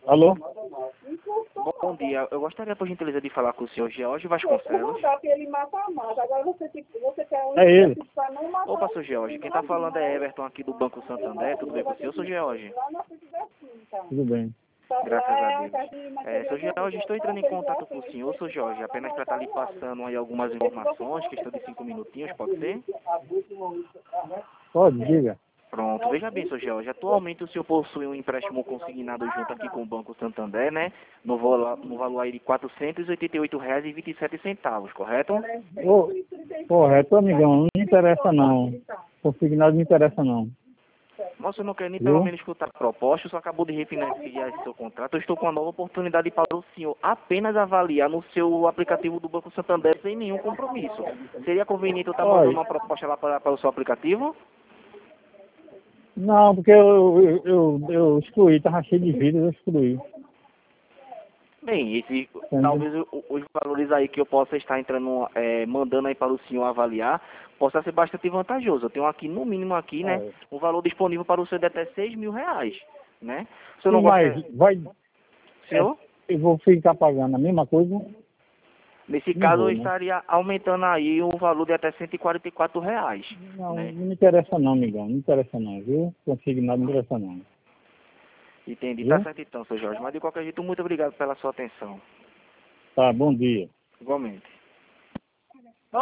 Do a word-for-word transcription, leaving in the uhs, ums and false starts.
Alô? Bom dia, eu gostaria, por gentileza, de falar com o senhor George Vou Vasconcelos. mandar que ele mata a mata. Agora você, tem- você quer um É ele. para não matar. Opa, senhor George, quem está falando é Everton aqui do Banco Santander, tudo bem com o senhor, senhor George? Lá na frente da quinta. Tudo bem. Graças Lá é a a Deus. casa de É, material senhor George, agrícola. estou entrando em Ele contato já com o tem, senhor, senhor George, apenas para estar lhe passando aí algumas esse documento informações, você questão de chega cinco na minutinhos, pode ser? Pode, diga. Pronto, veja bem, senhor George, atualmente o senhor possui um empréstimo consignado junto aqui com o Banco Santander, né, no, val no valor aí de quatrocentos e oitenta e oito reais e vinte e sete centavos, correto? Ô, correto, amigão. Não me interessa, não. Consignado não me interessa, não. Mas você não quer nem Viu? pelo menos escutar a proposta, só acabou de refinanciar esse seu contrato. Eu estou com uma nova oportunidade para o senhor apenas avaliar no seu aplicativo do Banco Santander sem nenhum compromisso. Seria conveniente eu estar mandando uma proposta lá para, para o seu aplicativo? Não, porque eu, eu, eu, eu excluí, tava cheio de vidas, eu excluí. Bem, esse, Entendeu? talvez o- os valores aí que eu possa estar entrando, é, mandando aí para o senhor avaliar, possa ser bastante vantajoso. Eu tenho aqui, no mínimo aqui, né, É. um valor disponível para o senhor de até seis mil reais, né? O senhor E não mais, gosta, vai, senhor? eu vou ficar pagando a mesma coisa? Nesse Não caso, vou, eu né? estaria aumentando aí o valor de até cento e quarenta e quatro reais, Não, né? não me interessa não, amigão. Não me interessa não, viu? Consignado não me interessa não. Entendi, tá Viu? certo então, seu Jorge. Mas de qualquer jeito, muito obrigado pela sua atenção. Tá, bom dia. Igualmente.